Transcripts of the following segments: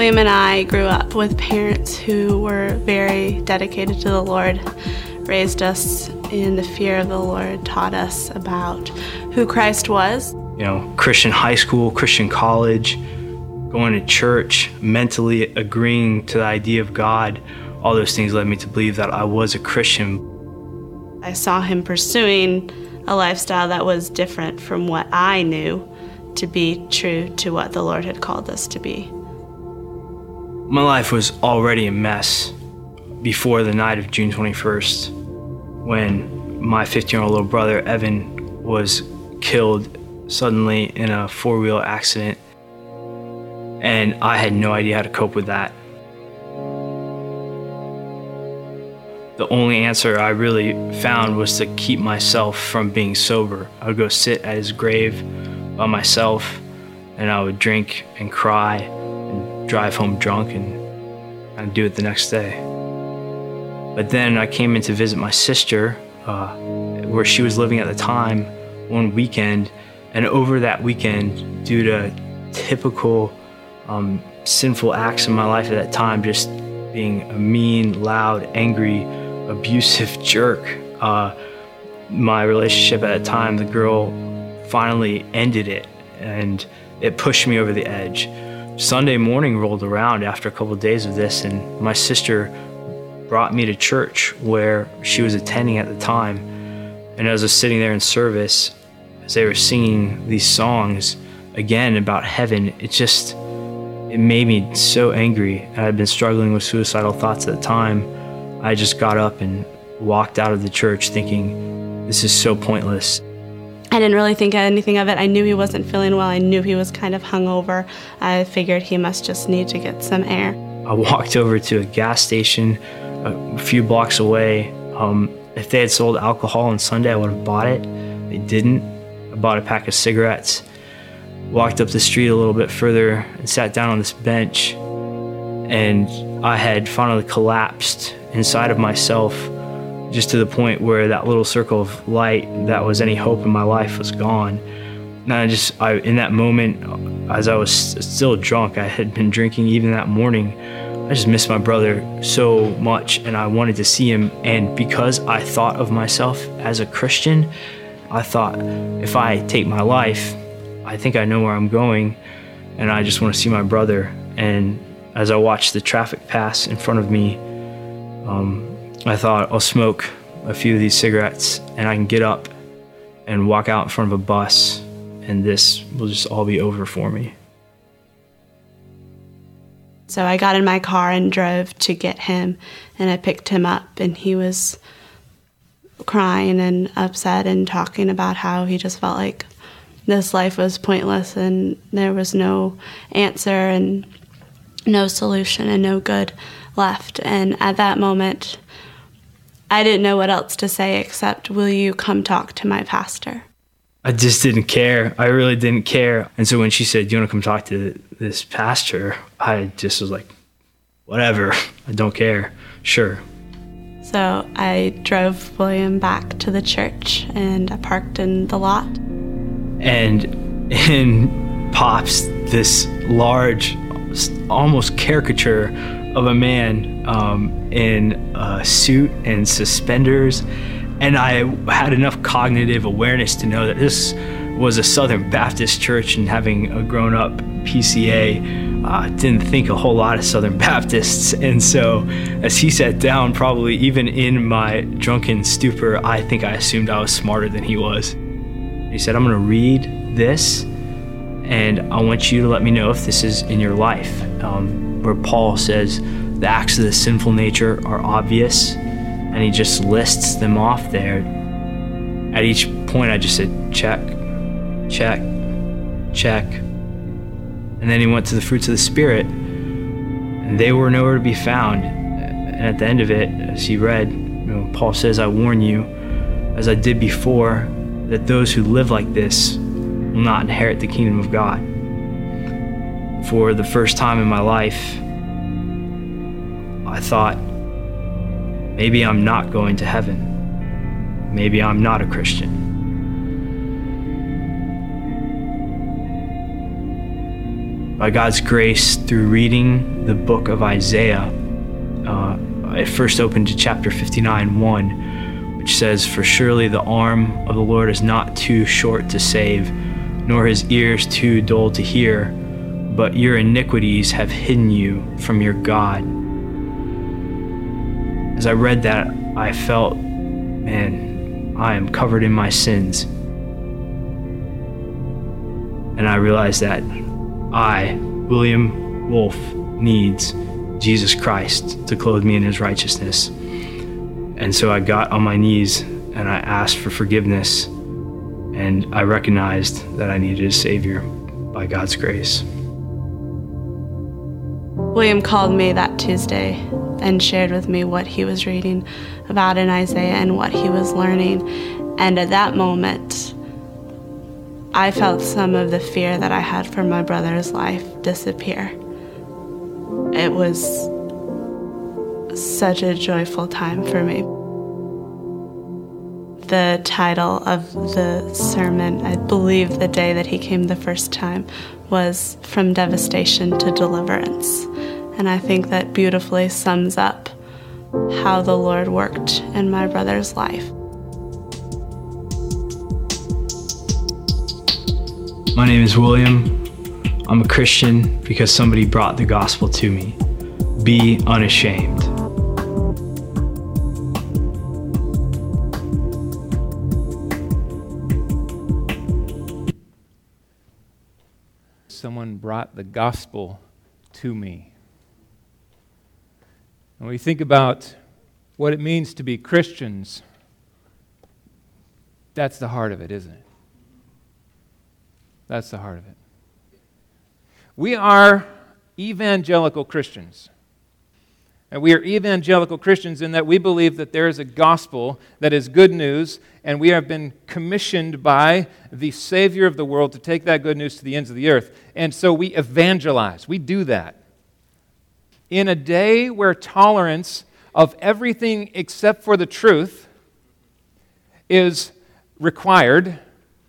William and I grew up with parents who were very dedicated to the Lord, raised us in the fear of the Lord, taught us about who Christ was. Christian high school, Christian college, going to church, mentally agreeing to the idea of God, all those things led me to believe that I was a Christian. I saw him pursuing a lifestyle that was different from what I knew to be true to what the Lord had called us to be. My life was already a mess before the night of June 21st, when my 15-year-old little brother, Evan, was killed suddenly in a four-wheel accident, and I had no idea how to cope with that. The only answer I really found was to keep myself from being sober. I would go sit at his grave by myself, and I would drink and cry and drive home drunk, and I'd do it the next day. But then I came in to visit my sister, where she was living at the time, one weekend, and over that weekend, due to typical sinful acts in my life at that time, just being a mean, loud, angry, abusive jerk, my relationship at that time, the girl finally ended it, and it pushed me over the edge. Sunday morning rolled around after a couple of days of this, and my sister brought me to church where she was attending at the time. And as I was sitting there in service, as they were singing these songs again about heaven, it made me so angry. I had been struggling with suicidal thoughts at the time. I just got up and walked out of the church thinking, this is so pointless. I didn't really think anything of it. I knew he wasn't feeling well. I knew he was kind of hungover. I figured he must just need to get some air. I walked over to a gas station a few blocks away. If they had sold alcohol on Sunday, I would have bought it. They didn't. I bought a pack of cigarettes, walked up the street a little bit further and sat down on this bench, and I had finally collapsed inside of myself, just to the point where that little circle of light that was any hope in my life was gone. And I in that moment, as I was still drunk, I had been drinking even that morning, I just missed my brother so much, and I wanted to see him. And because I thought of myself as a Christian, I thought, if I take my life, I think I know where I'm going, and I just want to see my brother. And as I watched the traffic pass in front of me, I thought, I'll smoke a few of these cigarettes and I can get up and walk out in front of a bus, and this will just all be over for me. So I got in my car and drove to get him, and I picked him up, and he was crying and upset and talking about how he just felt like this life was pointless and there was no answer and no solution and no good left. And at that moment, I didn't know what else to say except, will you come talk to my pastor? I just didn't care. I really didn't care. And so when she said, do you want to come talk to this pastor? I just was like, whatever, I don't care, sure. So I drove William back to the church, and I parked in the lot. And in pops this large, almost caricature of a man in a suit and suspenders. And I had enough cognitive awareness to know that this was a Southern Baptist church, and having grown up PCA, didn't think a whole lot of Southern Baptists. And so as he sat down, probably even in my drunken stupor, I think I assumed I was smarter than he was. He said, I'm going to read this, and I want you to let me know if this is in your life. Where Paul says the acts of the sinful nature are obvious, and he just lists them off there. At each point, I just said, check, check, check. And then he went to the fruits of the Spirit, and they were nowhere to be found. And at the end of it, as he read, Paul says, I warn you, as I did before, that those who live like this will not inherit the kingdom of God. For the first time in my life, I thought, maybe I'm not going to heaven. Maybe I'm not a Christian. By God's grace, through reading the book of Isaiah, it first opened to chapter 59:1, which says, "For surely the arm of the Lord is not too short to save, nor his ears too dull to hear, but your iniquities have hidden you from your God." As I read that, I felt, man, I am covered in my sins. And I realized that I, William Wolf, needs Jesus Christ to clothe me in his righteousness. And so I got on my knees and I asked for forgiveness, and I recognized that I needed a Savior by God's grace. William called me that Tuesday and shared with me what he was reading about in Isaiah and what he was learning. And at that moment, I felt some of the fear that I had for my brother's life disappear. It was such a joyful time for me. The title of the sermon, I believe the day that he came the first time, was From Devastation to Deliverance. And I think that beautifully sums up how the Lord worked in my brother's life. My name is William. I'm a Christian because somebody brought the gospel to me. Be unashamed. Someone brought the gospel to me. When we think about what it means to be Christians, that's the heart of it, isn't it? That's the heart of it. We are evangelical Christians. And we are evangelical Christians in that we believe that there is a gospel that is good news, and we have been commissioned by the Savior of the world to take that good news to the ends of the earth. And so we evangelize. We do that. In a day where tolerance of everything except for the truth is required,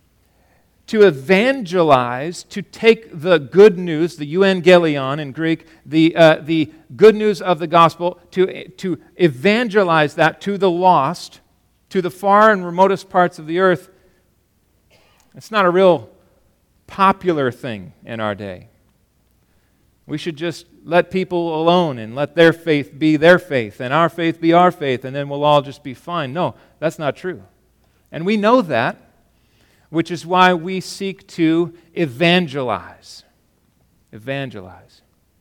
to evangelize, to take the good news, the euangelion in Greek, the good news of the gospel, to evangelize that to the lost, to the far and remotest parts of the earth, it's not a real popular thing in our day. We should just let people alone and let their faith be their faith and our faith be our faith, and then we'll all just be fine. No, that's not true. And we know that, which is why we seek to evangelize. Evangelize.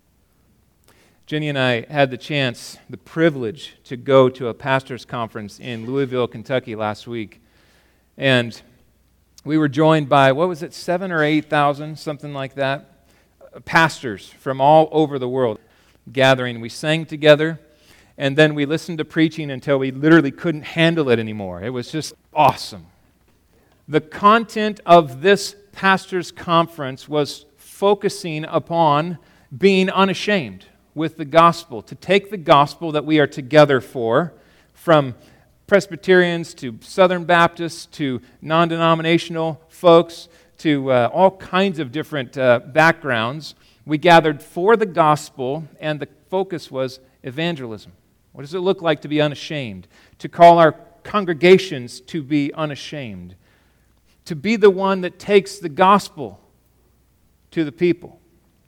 Jenny and I had the privilege to go to a pastor's conference in Louisville, Kentucky last week. And we were joined by, 7,000 or 8,000, something like that, pastors from all over the world gathering. We sang together, and then we listened to preaching until we literally couldn't handle it anymore. It was just awesome. The content of this pastor's conference was focusing upon being unashamed with the gospel, to take the gospel that we are together for, from Presbyterians to Southern Baptists to non-denominational folks to all kinds of different backgrounds. We gathered for the gospel, and the focus was evangelism. What does it look like to be unashamed? To call our congregations to be unashamed. To be the one that takes the gospel to the people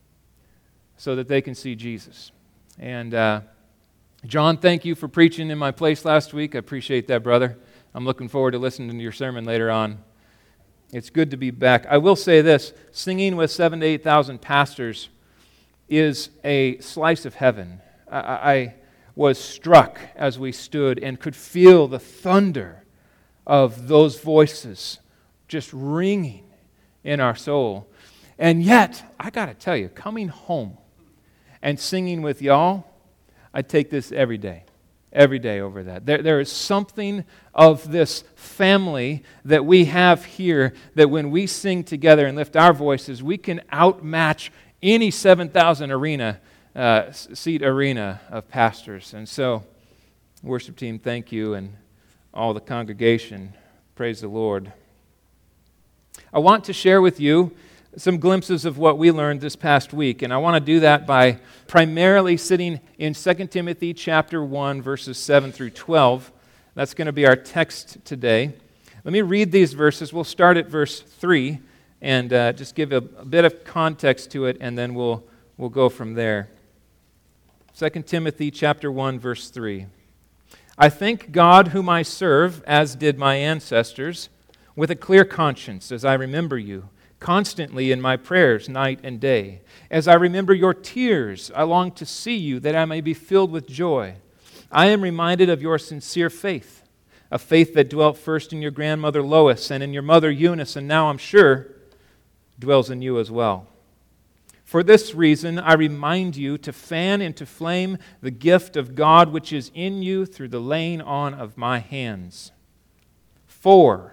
so that they can see Jesus. And John, thank you for preaching in my place last week. I appreciate that, brother. I'm looking forward to listening to your sermon later on. It's good to be back. I will say this, singing with 7,000 to 8,000 pastors is a slice of heaven. I was struck as we stood and could feel the thunder of those voices just ringing in our soul. And yet, I got to tell you, coming home and singing with y'all, I take this every day over that. There is something of this family that we have here that when we sing together and lift our voices, we can outmatch any 7,000 seat arena of pastors. And so, worship team, thank you, and all the congregation, praise the Lord. I want to share with you some glimpses of what we learned this past week, and I want to do that by primarily sitting in 2 Timothy chapter 1, verses 7 through 12. That's going to be our text today. Let me read these verses. We'll start at verse 3 and just give a bit of context to it, and then we'll go from there. 2 Timothy chapter 1, verse 3. I thank God whom I serve, as did my ancestors, with a clear conscience as I remember you, constantly in my prayers night and day. As I remember your tears, I long to see you, that I may be filled with joy. I am reminded of your sincere faith, a faith that dwelt first in your grandmother Lois and in your mother Eunice, and now I'm sure dwells in you as well. For this reason, I remind you to fan into flame the gift of God which is in you through the laying on of my hands. For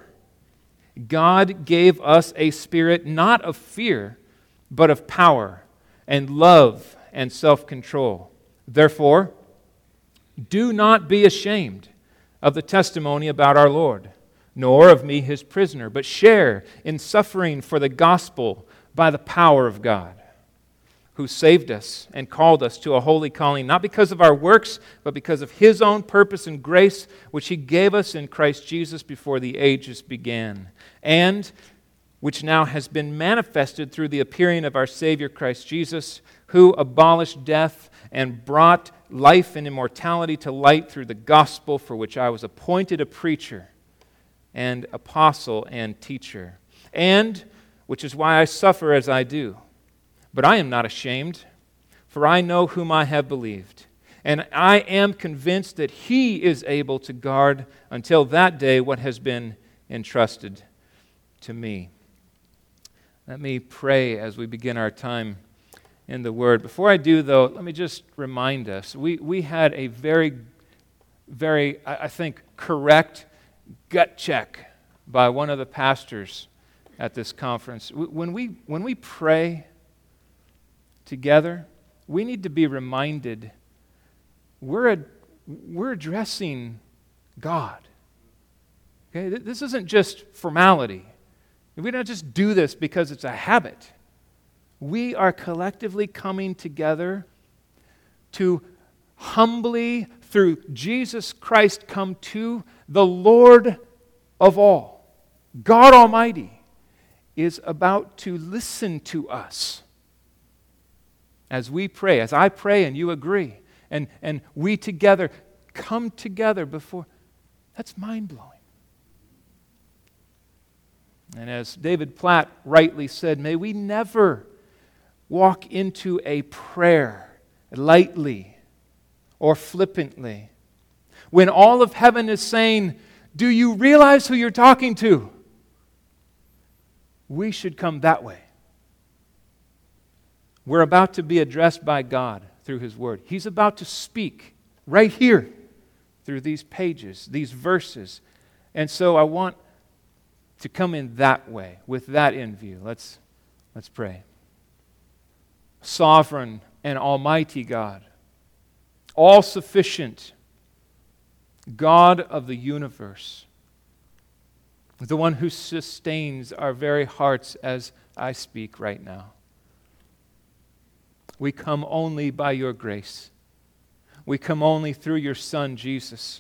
God gave us a spirit not of fear, but of power and love and self-control. Therefore, do not be ashamed of the testimony about our Lord, nor of me his prisoner, but share in suffering for the gospel by the power of God, who saved us and called us to a holy calling, not because of our works, but because of his own purpose and grace, which he gave us in Christ Jesus before the ages began, and which now has been manifested through the appearing of our Savior Christ Jesus, who abolished death and brought life and immortality to light through the gospel, for which I was appointed a preacher and apostle and teacher, and which is why I suffer as I do. But I am not ashamed, for I know whom I have believed, and I am convinced that he is able to guard until that day what has been entrusted to me. Let me pray as we begin our time in the Word. Before I do, though, let me just remind us, we had a very, I think, correct gut check by one of the pastors at this conference. When we pray together, we need to be reminded we're addressing God. Okay? This isn't just formality. We don't just do this because it's a habit. We are collectively coming together to humbly, through Jesus Christ, come to the Lord of all. God Almighty is about to listen to us as we pray, as I pray and you agree, and we together come together before. That's mind-blowing. And as David Platt rightly said, may we never walk into a prayer lightly or flippantly when all of heaven is saying, do you realize who you're talking to? We should come that way. We're about to be addressed by God through His Word. He's about to speak right here through these pages, these verses. And so I want to come in that way, with that in view. Let's pray. Sovereign and almighty God, all-sufficient God of the universe, the one who sustains our very hearts as I speak right now. We come only by your grace. We come only through your Son, Jesus.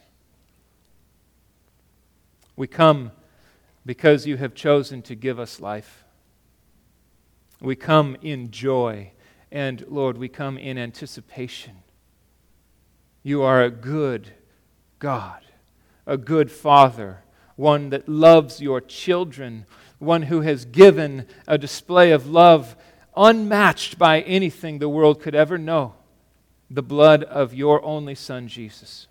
We come because you have chosen to give us life. We come in joy, and Lord, we come in anticipation. You are a good God, a good Father, one that loves your children, one who has given a display of love unmatched by anything the world could ever know, the blood of your only Son, Jesus.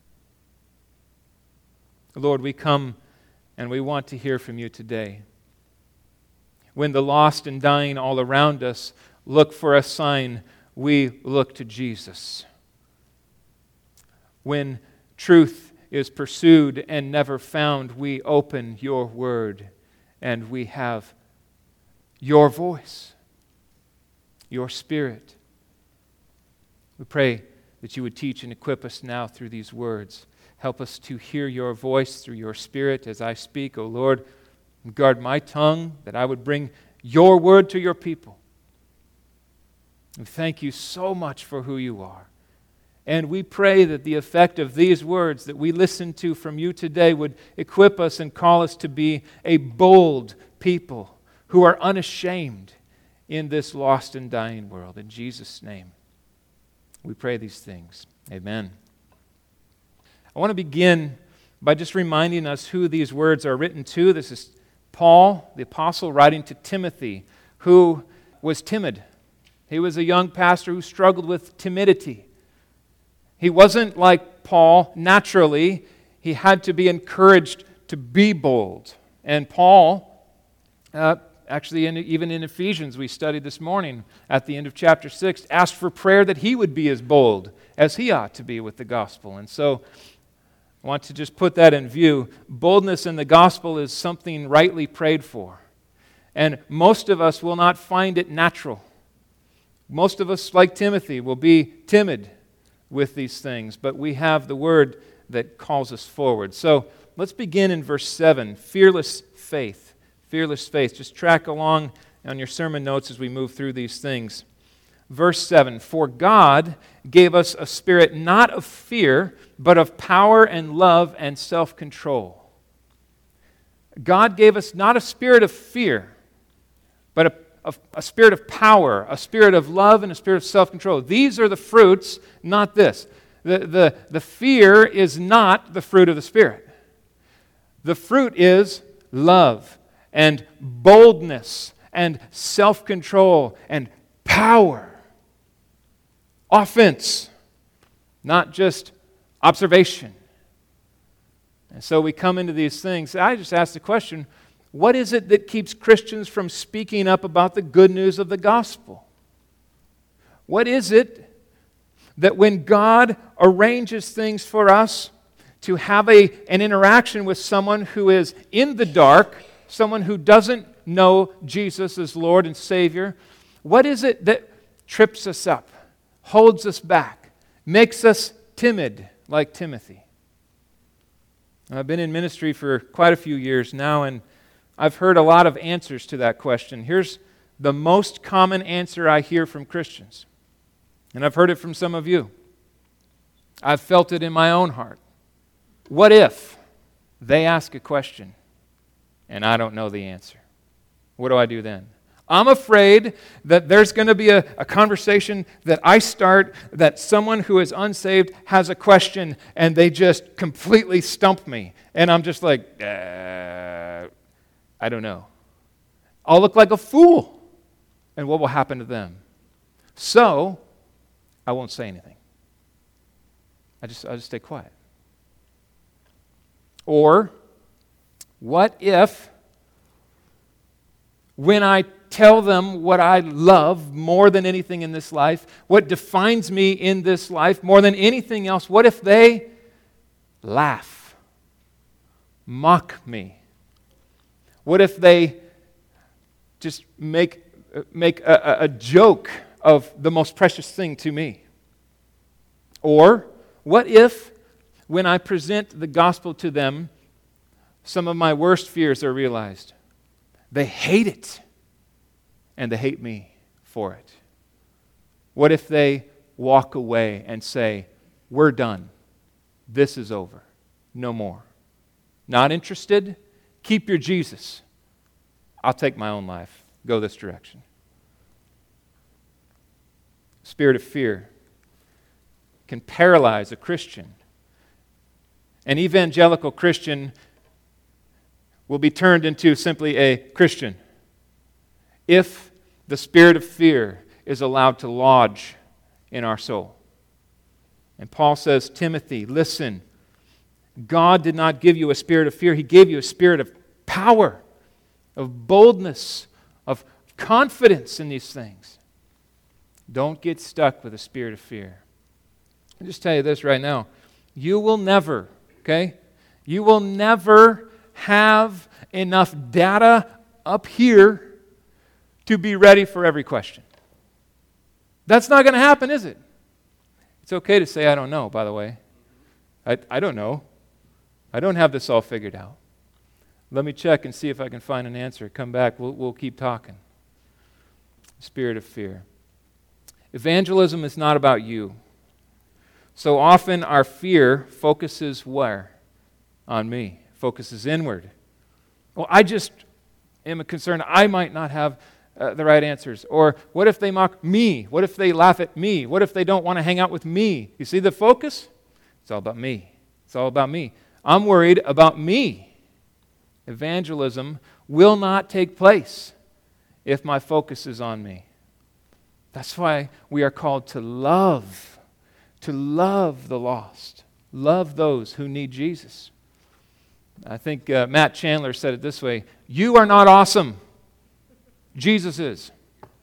Lord, we come and we want to hear from you today. When the lost and dying all around us look for a sign, we look to Jesus. When truth is pursued and never found, we open your word and we have your voice, your Spirit. We pray that you would teach and equip us now through these words. Help us to hear your voice through your Spirit as I speak. O Lord, guard my tongue, that I would bring your word to your people. We thank you so much for who you are. And we pray that the effect of these words that we listen to from you today would equip us and call us to be a bold people who are unashamed in this lost and dying world. In Jesus' name, we pray these things. Amen. I want to begin by just reminding us who these words are written to. This is Paul, the apostle, writing to Timothy, who was timid. He was a young pastor who struggled with timidity. He wasn't like Paul naturally. He had to be encouraged to be bold. And Paul, actually even in Ephesians we studied this morning at the end of chapter 6, asked for prayer that he would be as bold as he ought to be with the gospel. And so I want to just put that in view. Boldness in the gospel is something rightly prayed for. And most of us will not find it natural. Most of us, like Timothy, will be timid with these things, but we have the word that calls us forward. So let's begin in verse 7, fearless faith. Fearless faith. Just track along on your sermon notes as we move through these things. Verse 7, for God gave us a spirit not of fear, but of power and love and self-control. God gave us not a spirit of fear, but a spirit of power, a spirit of love, and a spirit of self-control. These are the fruits, not this. The fear is not the fruit of the Spirit. The fruit is love and boldness and self-control and power. Offense, not just observation. And so we come into these things. I just ask the question, what is it that keeps Christians from speaking up about the good news of the gospel? What is it that when God arranges things for us to have an interaction with someone who is in the dark, someone who doesn't know Jesus as Lord and Savior, what is it that trips us up, holds us back, makes us timid like Timothy? I've been in ministry for quite a few years now, and I've heard a lot of answers to that question. Here's the most common answer I hear from Christians, and I've heard it from some of you. I've felt it in my own heart. What if they ask a question and I don't know the answer? What do I do then? I'm afraid that there's going to be a conversation that I start that someone who is unsaved has a question and they just completely stump me. And I'm just like, I don't know. I'll look like a fool. And what will happen to them? So, I won't say anything. I'll just stay quiet. Or, what if, when I tell them what I love more than anything in this life, what defines me in this life more than anything else, what if they laugh, mock me? What if they just make a joke of the most precious thing to me? Or what if, when I present the gospel to them, some of my worst fears are realized? They hate it, and they hate me for it. What if they walk away and say, we're done. This is over. No more. Not interested? Keep your Jesus. I'll take my own life. Go this direction. Spirit of fear can paralyze a Christian. An evangelical Christian will be turned into simply a Christian if the spirit of fear is allowed to lodge in our soul. And Paul says, Timothy, listen, God did not give you a spirit of fear. He gave you a spirit of power, of boldness, of confidence in these things. Don't get stuck with a spirit of fear. I'll just tell you this right now. You will never, you will never have enough data up here to be ready for every question. That's not going to happen, is it? It's okay to say, I don't know, by the way. I don't know. I don't have this all figured out. Let me check and see if I can find an answer. Come back. We'll keep talking. The spirit of fear. Evangelism is not about you. So often our fear focuses where? On me. Focuses inward. Well, I just am concerned I might not have the right answers. Or what if they mock me? What if they laugh at me? What if they don't want to hang out with me? You see the focus? It's all about me. It's all about me. I'm worried about me. Evangelism will not take place if my focus is on me. That's why we are called to love the lost, love those who need Jesus. I think Matt Chandler said it this way: you are not awesome. Jesus is.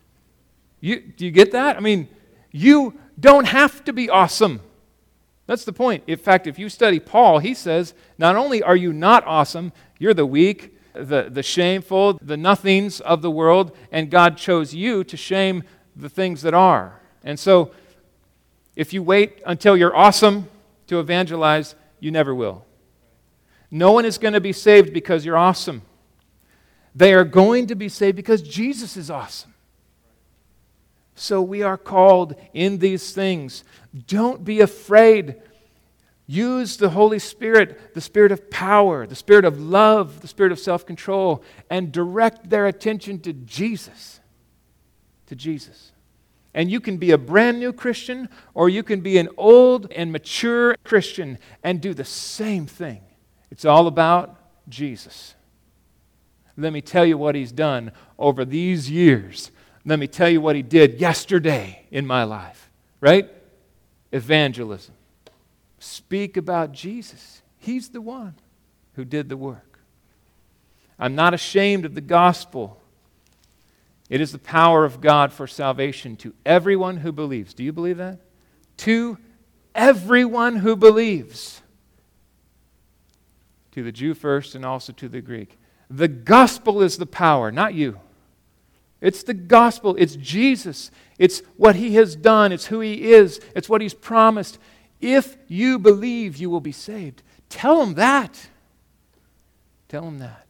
Do you get that? I mean, you don't have to be awesome. That's the point. In fact, if you study Paul, he says, not only are you not awesome, you're the weak, the shameful, the nothings of the world, and God chose you to shame the things that are. And so, if you wait until you're awesome to evangelize, you never will. No one is going to be saved because you're awesome. They are going to be saved because Jesus is awesome. So we are called in these things. Don't be afraid. Use the Holy Spirit, the Spirit of power, the Spirit of love, the Spirit of self-control, and direct their attention to Jesus. To Jesus. And you can be a brand new Christian, or you can be an old and mature Christian and do the same thing. It's all about Jesus. Let me tell you what He's done over these years. Let me tell you what He did yesterday in my life. Right? Evangelism. Speak about Jesus. He's the one who did the work. I'm not ashamed of the gospel. It is the power of God for salvation to everyone who believes. Do you believe that? To everyone who believes. To the Jew first and also to the Greek. The gospel is the power, not you. It's the gospel. It's Jesus. It's what He has done. It's who He is. It's what He's promised. If you believe, you will be saved. Tell them that. Tell them that.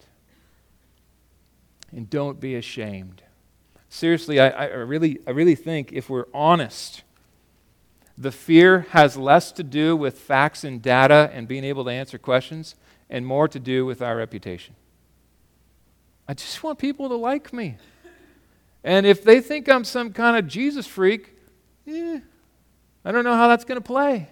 And don't be ashamed. Seriously, I really think if we're honest, the fear has less to do with facts and data and being able to answer questions and more to do with our reputation. I just want people to like me. And if they think I'm some kind of Jesus freak, I don't know how that's going to play.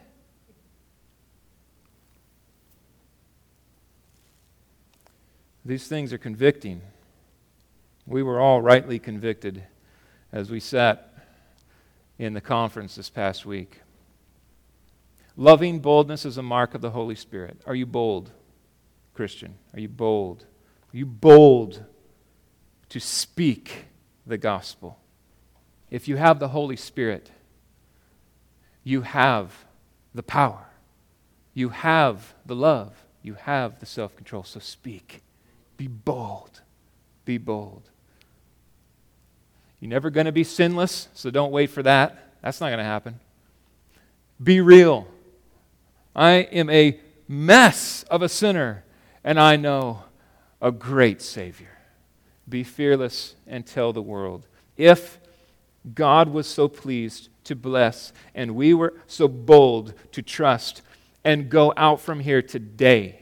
These things are convicting. We were all rightly convicted as we sat in the conference this past week. Loving boldness is a mark of the Holy Spirit. Are you bold, Christian? Are you bold? Are you bold to speak the gospel? If you have the Holy Spirit, you have the power. You have the love. You have the self-control. So speak. Be bold. Be bold. You're never going to be sinless, so don't wait for that. That's not going to happen. Be real. I am a mess of a sinner, and I know a great Savior. Be fearless and tell the world. If God was so pleased to bless, and we were so bold to trust and go out from here today,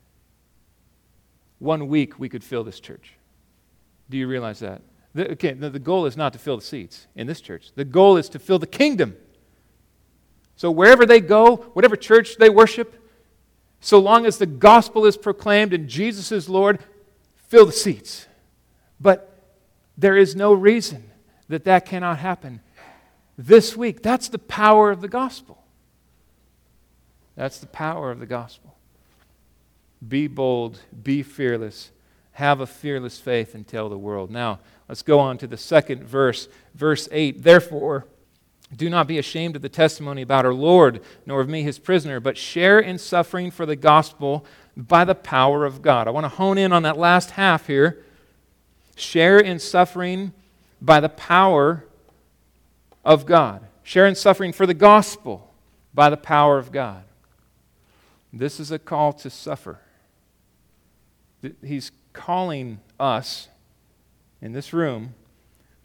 1 week we could fill this church. Do you realize that? The goal is not to fill the seats in this church. The goal is to fill the kingdom. So wherever they go, whatever church they worship, so long as the gospel is proclaimed and Jesus is Lord, fill the seats. But there is no reason that cannot happen this week. That's the power of the gospel. That's the power of the gospel. Be bold, be fearless, have a fearless faith and tell the world. Now, let's go on to the second verse, verse 8. Therefore, do not be ashamed of the testimony about our Lord, nor of me his prisoner, but share in suffering for the gospel by the power of God. I want to hone in on that last half here. Share in suffering by the power of God. Share in suffering for the gospel by the power of God. This is a call to suffer. He's calling us in this room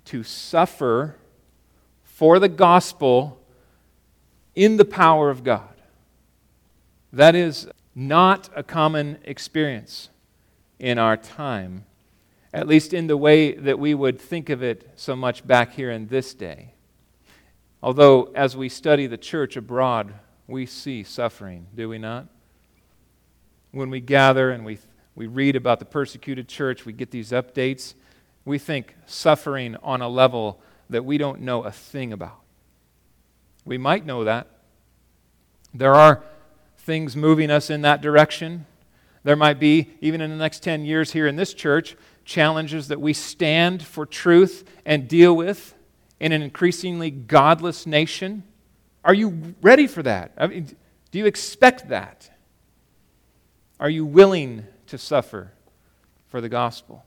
to suffer for the gospel in the power of God. That is not a common experience in our time, at least in the way that we would think of it so much back here in this day. Although, as we study the church abroad, we see suffering, do we not? When we gather and we read about the persecuted church, we get these updates, we think suffering on a level that we don't know a thing about. We might know that. There are things moving us in that direction. There might be, even in the next 10 years here in this church, challenges that we stand for truth and deal with in an increasingly godless nation. Are you ready for that? I mean, do you expect that? Are you willing to suffer for the gospel?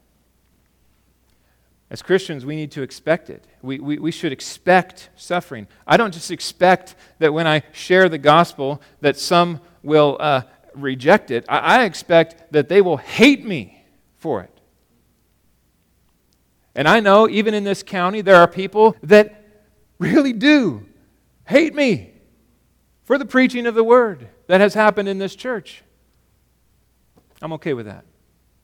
As Christians, we need to expect it. We should expect suffering. I don't just expect that when I share the gospel that some will reject it. I expect that they will hate me for it. And I know even in this county there are people that really do hate me for the preaching of the word that has happened in this church. I'm okay with that.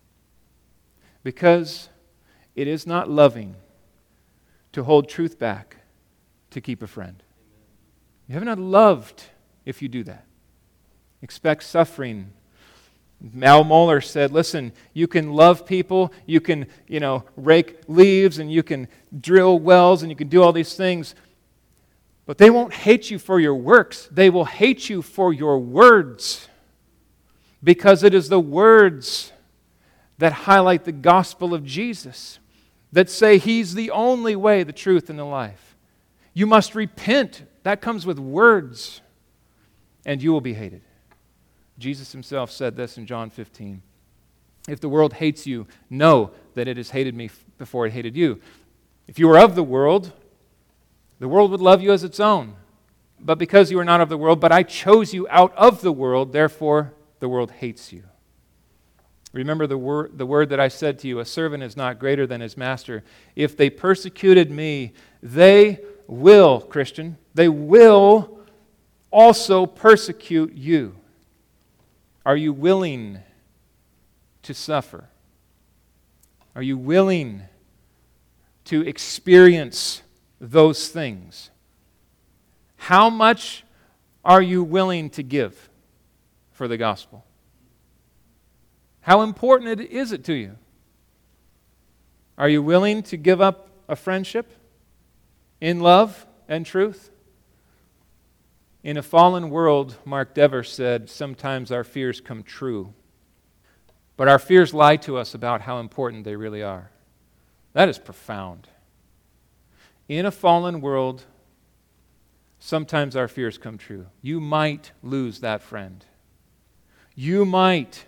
Because it is not loving to hold truth back to keep a friend. You have not loved if you do that. Expect suffering. Mal Mohler said, listen, you can love people, you can, rake leaves, and you can drill wells, and you can do all these things, but they won't hate you for your works. They will hate you for your words, because it is the words that highlight the gospel of Jesus, that say He's the only way, the truth, and the life. You must repent. That comes with words, and you will be hated. Jesus Himself said this in John 15. If the world hates you, know that it has hated me before it hated you. If you were of the world would love you as its own. But because you are not of the world, but I chose you out of the world, therefore the world hates you. Remember the word that I said to you, a servant is not greater than his master. If they persecuted me, they will, Christian, they will also persecute you. Are you willing to suffer? Are you willing to experience those things? How much are you willing to give for the gospel? How important is it to you? Are you willing to give up a friendship in love and truth? In a fallen world, Mark Dever said, sometimes our fears come true. But our fears lie to us about how important they really are. That is profound. In a fallen world, sometimes our fears come true. You might lose that friend. You might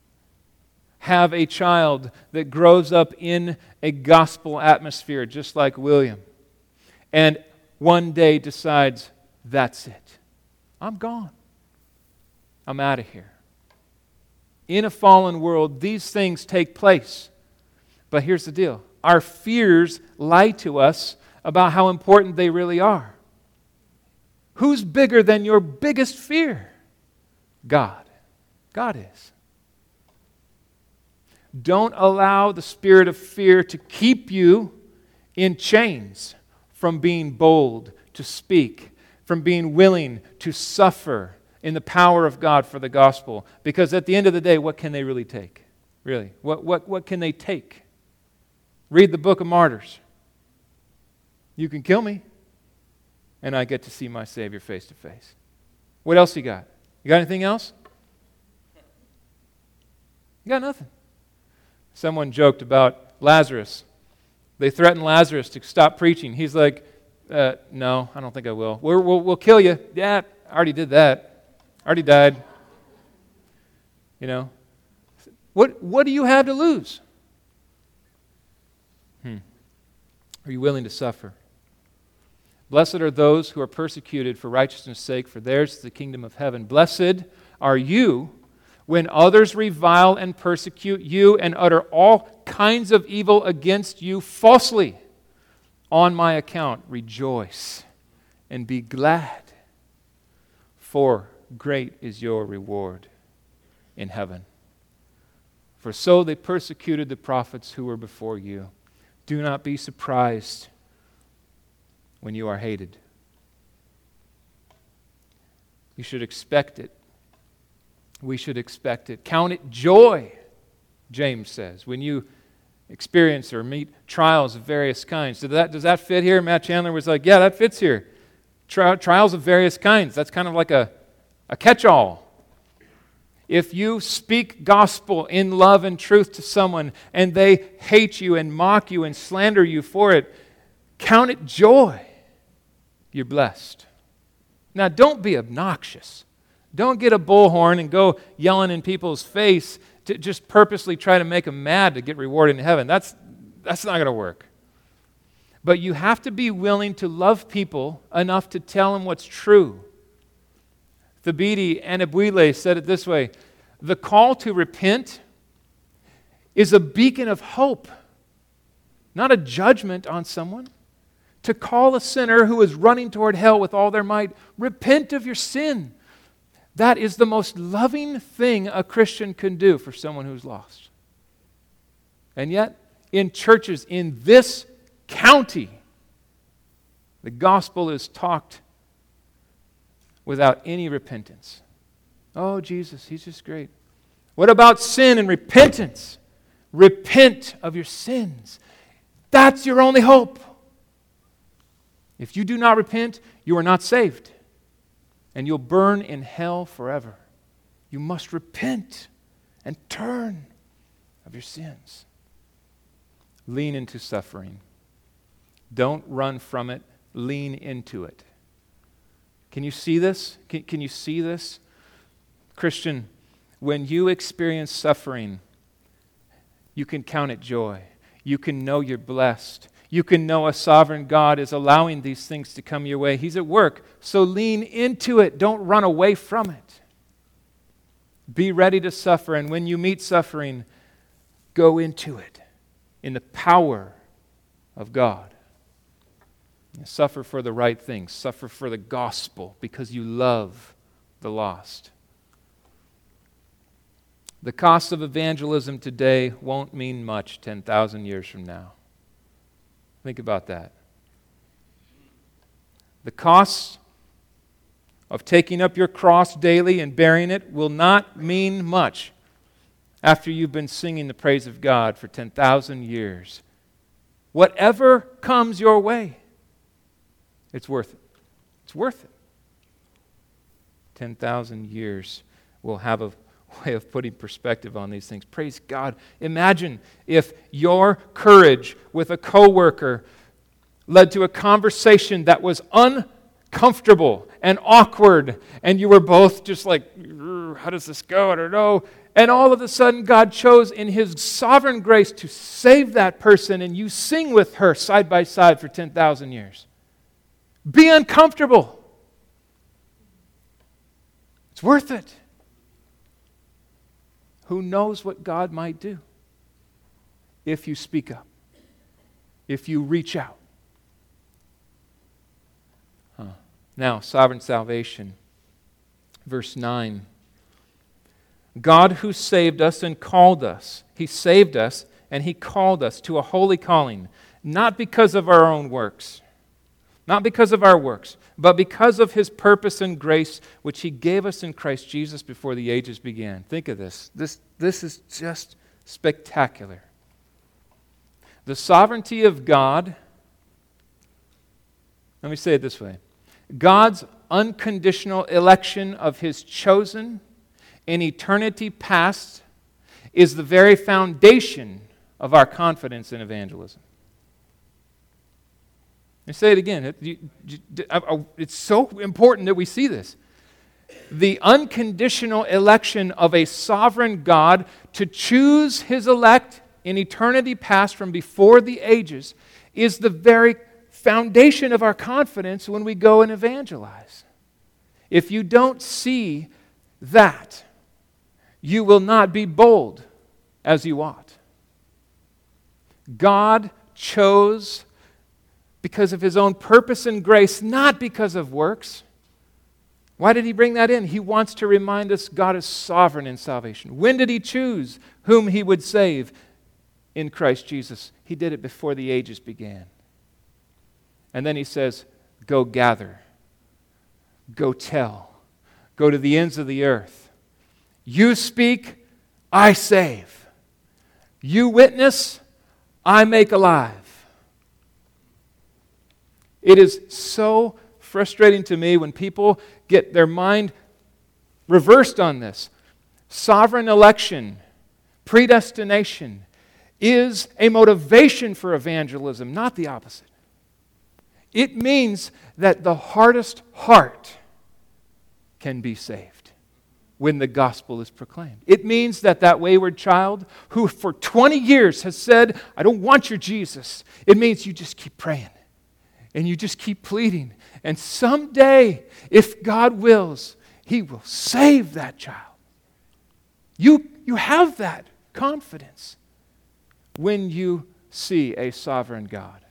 have a child that grows up in a gospel atmosphere, just like William, and one day decides, that's it. I'm gone. I'm out of here. In a fallen world, these things take place. But here's the deal. Our fears lie to us about how important they really are. Who's bigger than your biggest fear? God. God is. Don't allow the spirit of fear to keep you in chains from being bold to speak, from being willing to suffer in the power of God for the gospel. Because at the end of the day, what can they really take? Really, what can they take? Read the Book of Martyrs. You can kill me, and I get to see my Savior face to face. What else you got? You got anything else? You got nothing. Someone joked about Lazarus. They threatened Lazarus to stop preaching. He's like, no, I don't think I will. We'll kill you. Yeah, I already did that. I already died. You know, what do you have to lose? Are you willing to suffer? Blessed are those who are persecuted for righteousness' sake, for theirs is the kingdom of heaven. Blessed are you when others revile and persecute you and utter all kinds of evil against you falsely on my account, rejoice and be glad, for great is your reward in heaven. For so they persecuted the prophets who were before you. Do not be surprised when you are hated. You should expect it. We should expect it. Count it joy, James says, when you experience or meet trials of various kinds. Does that fit here? Matt Chandler was like, yeah, that fits here. Trials of various kinds. That's kind of like a catch-all. If you speak gospel in love and truth to someone and they hate you and mock you and slander you for it, count it joy. You're blessed. Now, don't be obnoxious. Don't get a bullhorn and go yelling in people's face to just purposely try to make them mad to get rewarded in heaven. That's not going to work. But you have to be willing to love people enough to tell them what's true. Thabiti Anyabwile said it this way: the call to repent is a beacon of hope, not a judgment on someone. To call a sinner who is running toward hell with all their might, repent of your sin. That is the most loving thing a Christian can do for someone who's lost. And yet, in churches in this county, the gospel is talked without any repentance. Oh, Jesus, He's just great. What about sin and repentance? Repent of your sins. That's your only hope. If you do not repent, you are not saved, and you'll burn in hell forever. You must repent and turn of your sins. Lean into suffering. Don't run from it. Lean into it. Can you see this? Can you see this? Christian, when you experience suffering, you can count it joy. You can know you're blessed. You can know a sovereign God is allowing these things to come your way. He's at work, so lean into it. Don't run away from it. Be ready to suffer, and when you meet suffering, go into it in the power of God. Suffer for the right things. Suffer for the gospel because you love the lost. The cost of evangelism today won't mean much 10,000 years from now. Think about that. The cost of taking up your cross daily and bearing it will not mean much after you've been singing the praise of God for 10,000 years. Whatever comes your way, it's worth it. It's worth it. 10,000 years will have a way of putting perspective on these things. Praise God. Imagine if your courage with a coworker led to a conversation that was uncomfortable and awkward, and you were both just like, how does this go? I don't know. And all of a sudden, God chose in His sovereign grace to save that person, and you sing with her side by side for 10,000 years. Be uncomfortable. It's worth it. Who knows what God might do if you speak up, if you reach out. Now, sovereign salvation. Verse 9. God who saved us and called us. He saved us and He called us to a holy calling, not because of our own works, not because of our works, but because of His purpose and grace, which He gave us in Christ Jesus before the ages began. Think of this. This is just spectacular. The sovereignty of God, let me say it this way. God's unconditional election of His chosen in eternity past is the very foundation of our confidence in evangelism. Let me say it again. It's so important that we see this. The unconditional election of a sovereign God to choose His elect in eternity past from before the ages is the very foundation of our confidence when we go and evangelize. If you don't see that, you will not be bold as you ought. God chose because of his own purpose and grace, not because of works. Why did he bring that in? He wants to remind us God is sovereign in salvation. When did he choose whom he would save? In Christ Jesus. He did it before the ages began. And then he says, go gather, go tell, go to the ends of the earth. You speak, I save. You witness, I make alive. It is so frustrating to me when people get their mind reversed on this. Sovereign election, predestination, is a motivation for evangelism, not the opposite. It means that the hardest heart can be saved when the gospel is proclaimed. It means that that wayward child who for 20 years has said, I don't want your Jesus, it means you just keep praying and you just keep pleading. And someday, if God wills, he will save that child. You have that confidence when you see a sovereign God.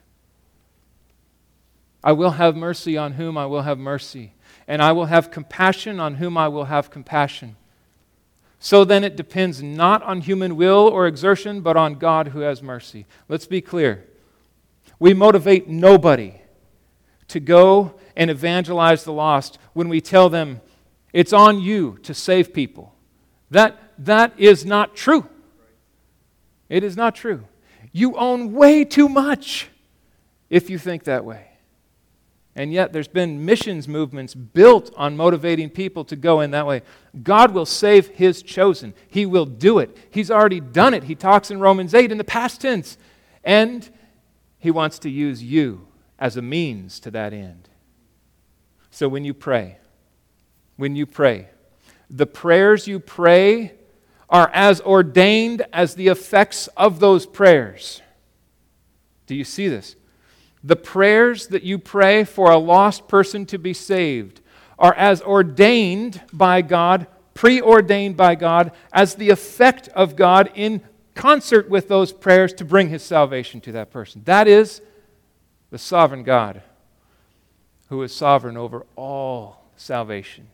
I will have mercy on whom I will have mercy, and I will have compassion on whom I will have compassion. So then it depends not on human will or exertion, but on God who has mercy. Let's be clear. We motivate nobody to go and evangelize the lost when we tell them it's on you to save people. That is not true. It is not true. You own way too much if you think that way. And yet there's been missions movements built on motivating people to go in that way. God will save his chosen. He will do it. He's already done it. He talks in Romans 8 in the past tense. And he wants to use you as a means to that end. So when you pray, the prayers you pray are as ordained as the effects of those prayers. Do you see this? The prayers that you pray for a lost person to be saved are as ordained by God, preordained by God, as the effect of God in concert with those prayers to bring his salvation to that person. That is the sovereign God who is sovereign over all salvation.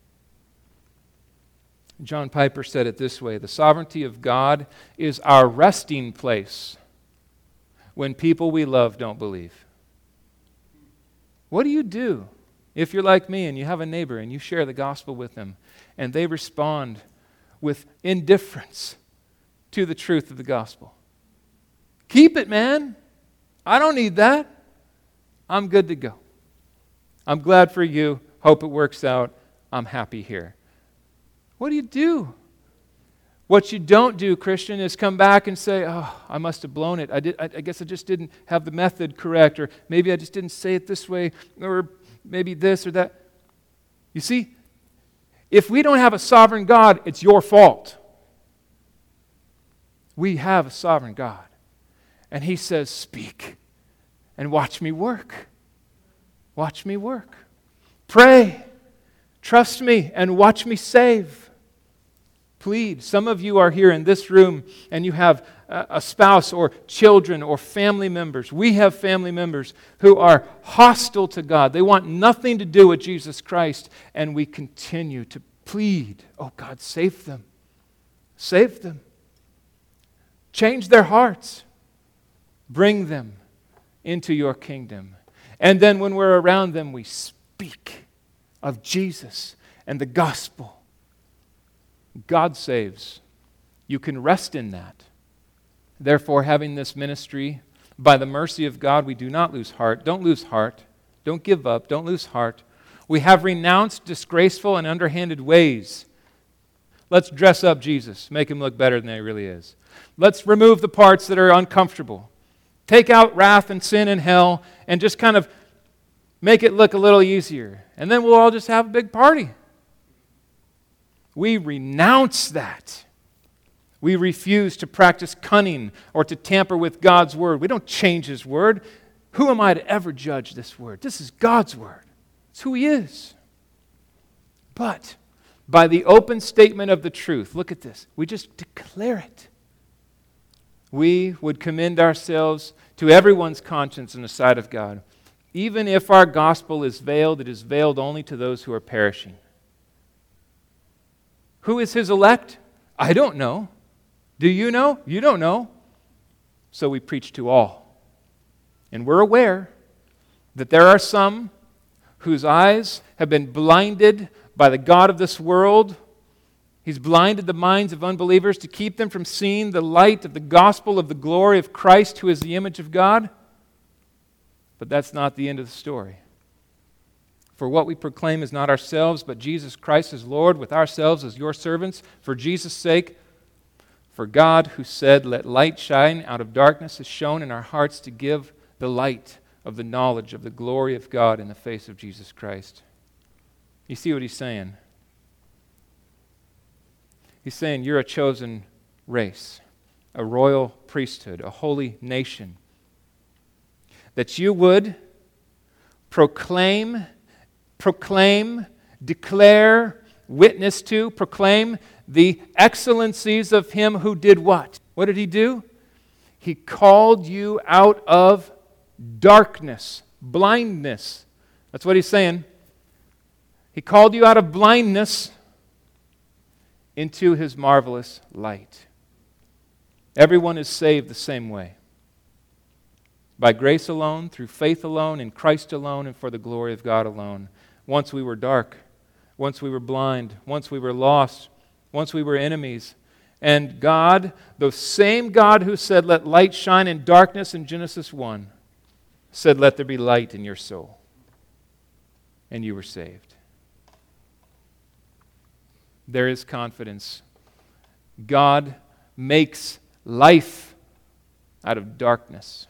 John Piper said it this way: the sovereignty of God is our resting place when people we love don't believe. What do you do if you're like me and you have a neighbor and you share the gospel with them and they respond with indifference to the truth of the gospel? Keep it, man. I don't need that. I'm good to go. I'm glad for you. Hope it works out. I'm happy here. What do you do? What you don't do, Christian, is come back and say, oh, I must have blown it. I guess I just didn't have the method correct, or maybe I just didn't say it this way, or maybe this or that. You see, if we don't have a sovereign God, it's your fault. We have a sovereign God. And he says, speak and watch me work. Watch me work. Pray. Trust me and watch me save. Plead. Some of you are here in this room and you have a spouse or children or family members. We have family members who are hostile to God. They want nothing to do with Jesus Christ, and we continue to plead, oh God, save them. Save them. Change their hearts. Bring them into your kingdom. And then when we're around them, we speak of Jesus and the gospel. God saves. You can rest in that. Therefore, having this ministry, by the mercy of God, we do not lose heart. Don't lose heart. Don't give up. Don't lose heart. We have renounced disgraceful and underhanded ways. Let's dress up Jesus, make him look better than he really is. Let's remove the parts that are uncomfortable. Take out wrath and sin and hell and just kind of make it look a little easier. And then we'll all just have a big party. We renounce that. We refuse to practice cunning or to tamper with God's word. We don't change his word. Who am I to ever judge this word? This is God's word. It's who he is. But by the open statement of the truth, look at this. We just declare it. We would commend ourselves to to everyone's conscience in the sight of God. Even if our gospel is veiled, it is veiled only to those who are perishing. Who is his elect? I don't know. Do you know? You don't know. So we preach to all. And we're aware that there are some whose eyes have been blinded by the god of this world. He's blinded the minds of unbelievers to keep them from seeing the light of the gospel of the glory of Christ, who is the image of God. But that's not the end of the story. For what we proclaim is not ourselves, but Jesus Christ as Lord, with ourselves as your servants, for Jesus' sake. For God, who said, "Let light shine out of darkness," has shone in our hearts to give the light of the knowledge of the glory of God in the face of Jesus Christ. You see what he's saying? He's saying you're a chosen race, a royal priesthood, a holy nation. That you would proclaim, declare, witness to, proclaim the excellencies of him who did what? What did he do? He called you out of darkness, blindness. That's what he's saying. He called you out of blindness into his marvelous light. Everyone is saved the same way. By grace alone, through faith alone, in Christ alone, and for the glory of God alone. Once we were dark, once we were blind, once we were lost, once we were enemies. And God, the same God who said, "Let light shine in darkness" in Genesis 1, said, "Let there be light in your soul." And you were saved. There is confidence. God makes life out of darkness.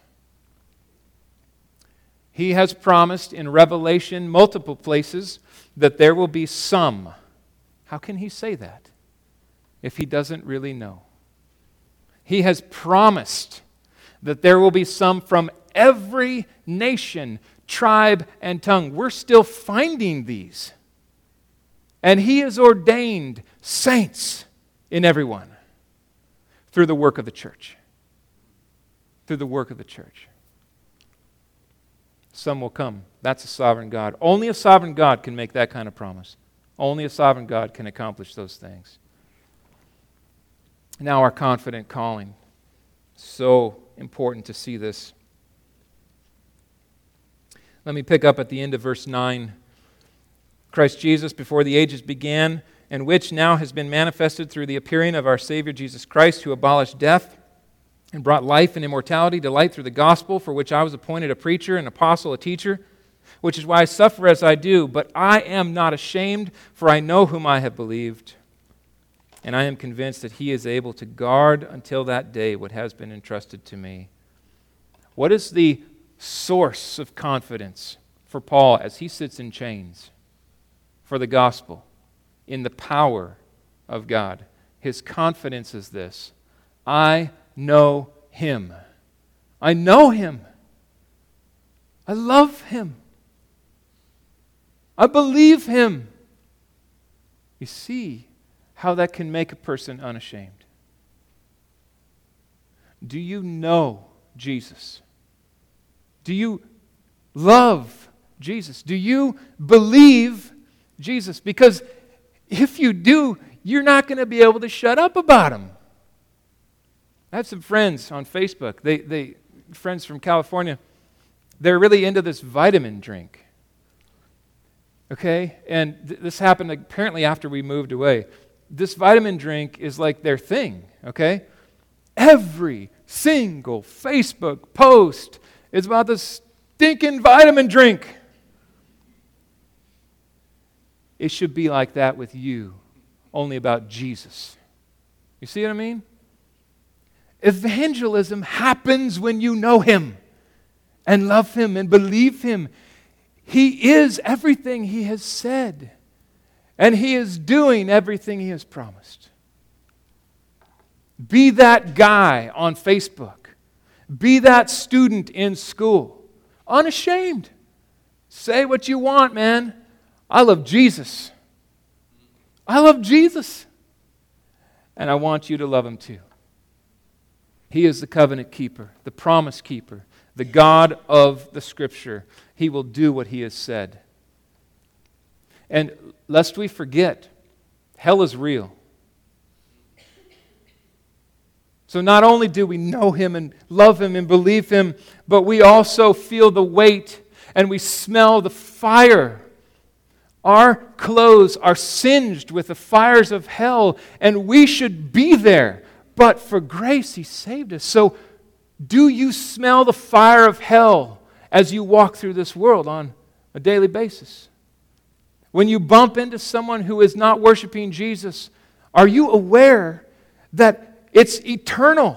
He has promised in Revelation, multiple places, that there will be some. How can he say that if he doesn't really know? He has promised that there will be some from every nation, tribe, and tongue. We're still finding these. And he has ordained saints in everyone through the work of the church. Through the work of the church. Some will come. That's a sovereign God. Only a sovereign God can make that kind of promise. Only a sovereign God can accomplish those things. Now our confident calling. So important to see this. Let me pick up at the end of verse 9. Christ Jesus, before the ages began, and which now has been manifested through the appearing of our Savior Jesus Christ, who abolished death and brought life and immortality to light through the gospel, for which I was appointed a preacher, an apostle, a teacher, which is why I suffer as I do. But I am not ashamed, for I know whom I have believed, and I am convinced that he is able to guard until that day what has been entrusted to me. What is the source of confidence for Paul as he sits in chains for the gospel? In the power of God. His confidence is this: I know him. I know him. I love him. I believe him. You see how that can make a person unashamed. Do you know Jesus? Do you love Jesus? Do you believe Jesus? Because if you do, you're not going to be able to shut up about him. I have some friends on Facebook. They friends from California. They're really into this vitamin drink. Okay? And this happened apparently after we moved away. This vitamin drink is like their thing. Okay? Every single Facebook post is about this stinking vitamin drink. It should be like that with you, only about Jesus. You see what I mean? Evangelism happens when you know him and love him and believe him. He is everything he has said, and he is doing everything he has promised. Be that guy on Facebook. Be that student in school. Unashamed. Say what you want, man. I love Jesus. I love Jesus. And I want you to love him too. He is the covenant keeper, the promise keeper, the God of the Scripture. He will do what He has said. And lest we forget, hell is real. So not only do we know Him and love Him and believe Him, but we also feel the weight and we smell the fire. Our clothes are singed with the fires of hell, and we should be there. But for grace, He saved us. So do you smell the fire of hell as you walk through this world on a daily basis? When you bump into someone who is not worshiping Jesus, are you aware that it's eternal?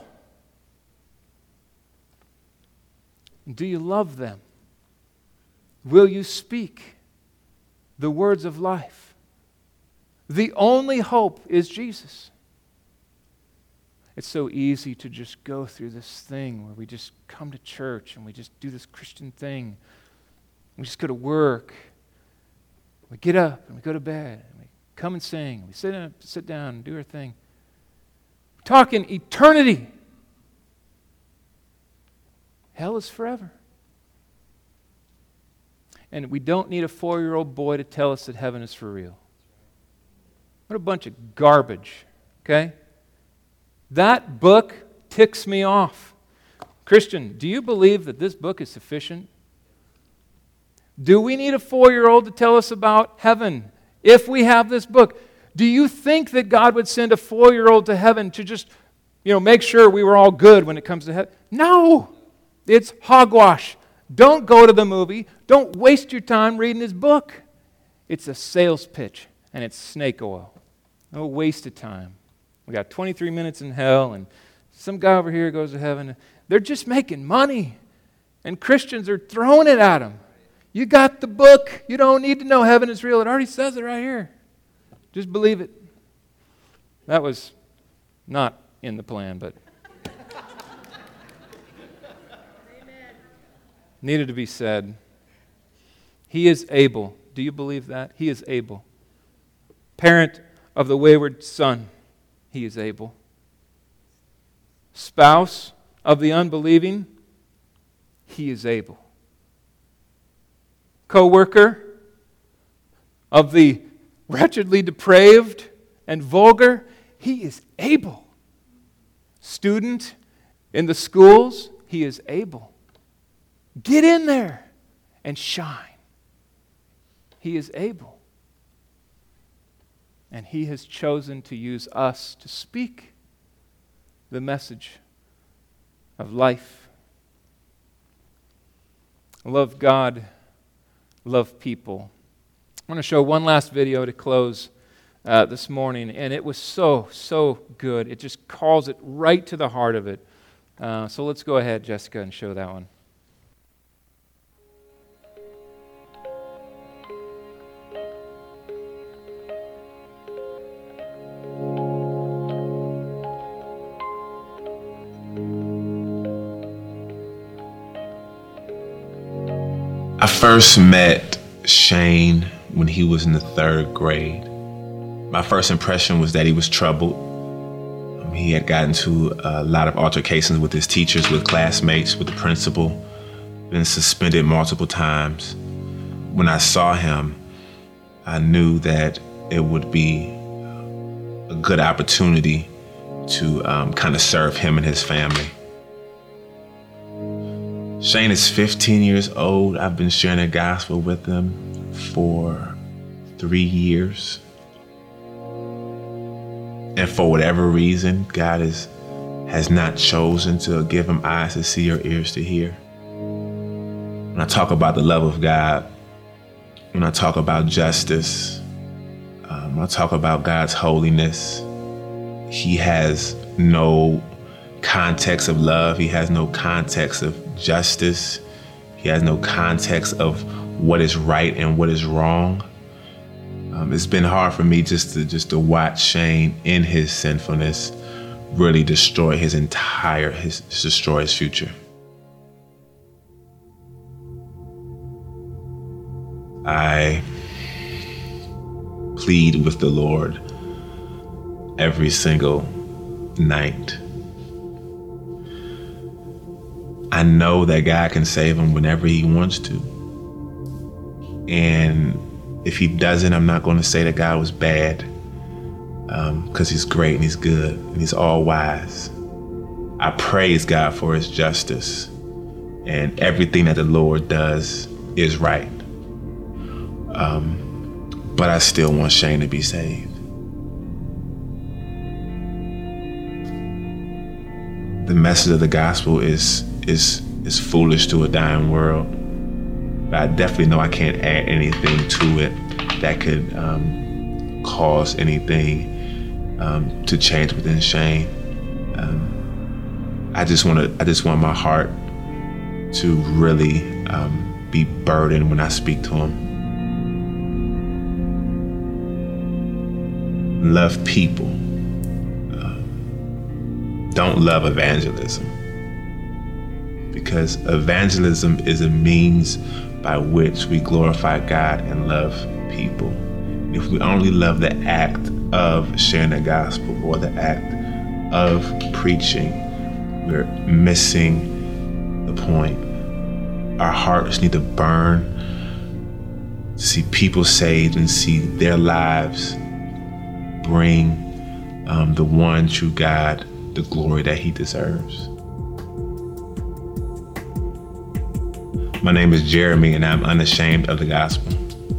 Do you love them? Will you speak the words of life? The only hope is Jesus. It's so easy to just go through this thing where we just come to church and we just do this Christian thing. We just go to work. We get up and we go to bed. And we come and sing. We sit down and do our thing. We're talking eternity. Hell is forever. And we don't need a 4-year-old boy to tell us that heaven is for real. What a bunch of garbage, okay? That book ticks me off. Christian, do you believe that this book is sufficient? Do we need a 4-year-old to tell us about heaven if we have this book? Do you think that God would send a 4-year-old to heaven to just, make sure we were all good when it comes to heaven? No! It's hogwash. Don't go to the movie. Don't waste your time reading his book. It's a sales pitch, and it's snake oil. No waste of time. We got 23 minutes in hell, and some guy over here goes to heaven. They're just making money, and Christians are throwing it at them. You got the book. You don't need to know heaven is real. It already says it right here. Just believe it. That was not in the plan, but needed to be said. He is able. Do you believe that? He is able. Parent of the wayward son, He is able. Spouse of the unbelieving, He is able. Co-worker of the wretchedly depraved and vulgar, He is able. Student in the schools, He is able. Get in there and shine. He is able. And He has chosen to use us to speak the message of life. Love God, love people. I want to show one last video to close this morning, and it was so good. It just calls it right to the heart of it. So let's go ahead, Jessica, and show that one. I first met Shane when he was in the 3rd grade. My first impression was that he was troubled. He had gotten into a lot of altercations with his teachers, with classmates, with the principal, been suspended multiple times. When I saw him, I knew that it would be a good opportunity to kind of serve him and his family. Shane is 15 years old. I've been sharing the gospel with him for 3 years. And for whatever reason, God has not chosen to give him eyes to see or ears to hear. When I talk about the love of God, when I talk about justice, when I talk about God's holiness, He has no context of love. He has no context of justice. He has no context of what is right and what is wrong. It's been hard for me just to watch Shane in his sinfulness really destroy his future. I plead with the Lord every single night. I know that God can save him whenever he wants to. And if he doesn't, I'm not going to say that God was bad, because he's great and he's good and he's all wise. I praise God for his justice, and everything that the Lord does is right. But I still want Shane to be saved. The message of the gospel is foolish to a dying world. But I definitely know I can't add anything to it that could cause anything to change within Shane. I just want my heart to really be burdened when I speak to him. Love people. Don't love evangelism, because evangelism is a means by which we glorify God and love people. If we only love the act of sharing the gospel or the act of preaching, we're missing the point. Our hearts need to burn to see people saved and see their lives bring the one true God the glory that he deserves. My name is Jeremy, and I'm unashamed of the gospel.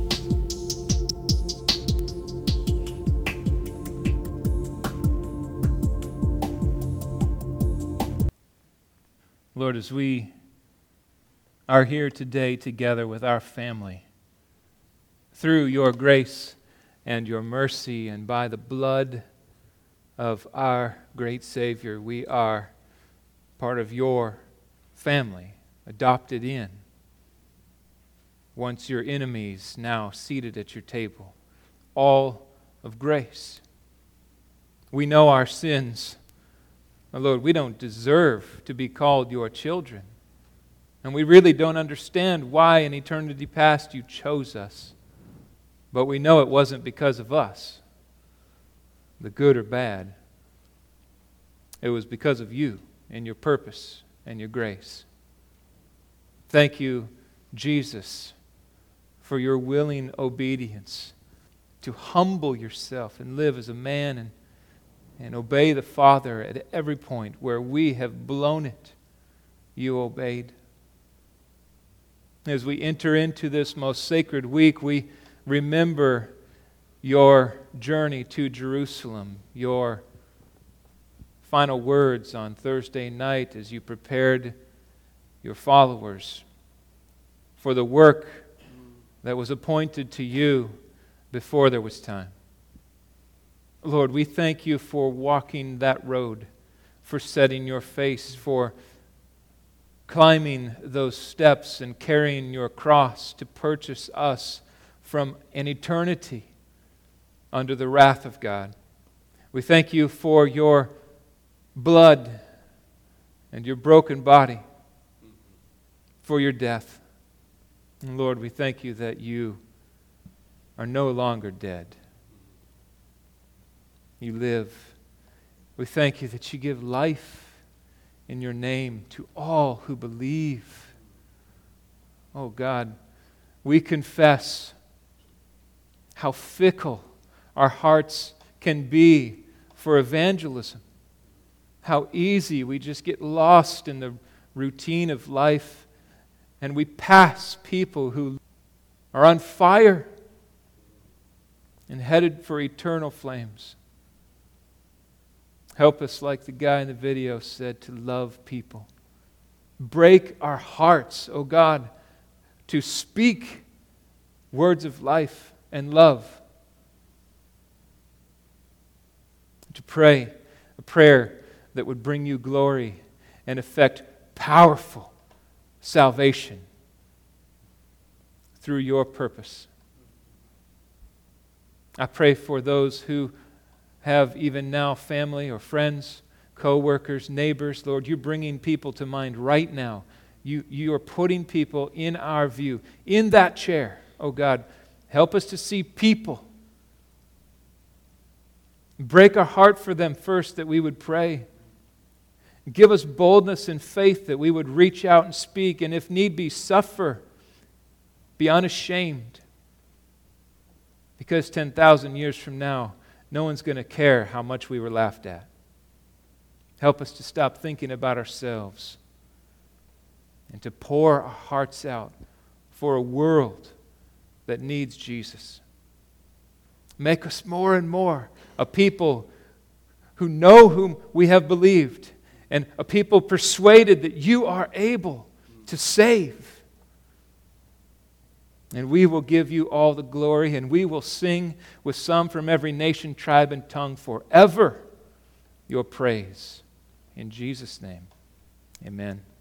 Lord, as we are here today together with our family, through your grace and your mercy and by the blood of our great Savior, we are part of your family, adopted in. Once your enemies, now seated at your table, all of grace. We know our sins. Lord, we don't deserve to be called your children. And we really don't understand why in eternity past you chose us. But we know it wasn't because of us, the good or bad. It was because of you and your purpose and your grace. Thank you, Jesus, for your willing obedience to humble yourself and live as a man and obey the Father at every point. Where we have blown it, you obeyed. As we enter into this most sacred week, we remember your journey to Jerusalem, your final words on Thursday night as you prepared your followers for the work that was appointed to you before there was time. Lord, we thank you for walking that road, for setting your face, for climbing those steps and carrying your cross to purchase us from an eternity under the wrath of God. We thank you for your blood and your broken body, for your death. And Lord, we thank you that you are no longer dead. You live. We thank you that you give life in your name to all who believe. Oh God, we confess how fickle our hearts can be for evangelism. How easy we just get lost in the routine of life and we pass people who are on fire and headed for eternal flames. Help us, like the guy in the video said, to love people. Break our hearts, oh God, to speak words of life and love. To pray a prayer that would bring you glory and effect powerful salvation through your purpose. I pray for those who have even now family or friends, co-workers, neighbors. Lord, you're bringing people to mind right now. You are putting people in our view, in that chair. Oh God, help us to see people. Break our heart for them first, that we would pray. Give us boldness and faith that we would reach out and speak, and if need be, suffer. Be unashamed. Because 10,000 years from now, no one's going to care how much we were laughed at. Help us to stop thinking about ourselves and to pour our hearts out for a world that needs Jesus. Make us more and more a people who know whom we have believed, and a people persuaded that you are able to save. And we will give you all the glory, and we will sing with some from every nation, tribe, and tongue forever your praise. In Jesus' name, amen.